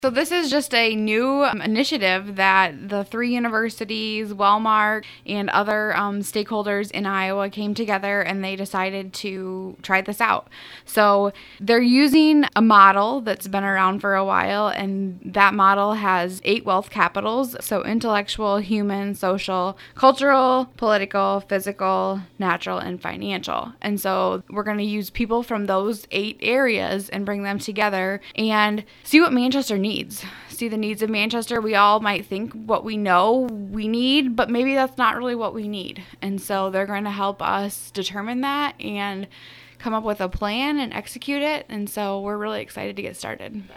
So this is just a new initiative that the 3 universities, Wellmark, and other stakeholders in Iowa came together and they decided to try this out. So they're using a model that's been around for a while, and that model has 8 wealth capitals. So intellectual, human, social, cultural, political, physical, natural, and financial. And so we're going to use people from those 8 areas and bring them together and see what Manchester needs. See the needs of Manchester. We all might think what we know we need, but maybe that's not really what we need. And so they're going to help us determine that and come up with a plan and execute it. And so we're really excited to get started.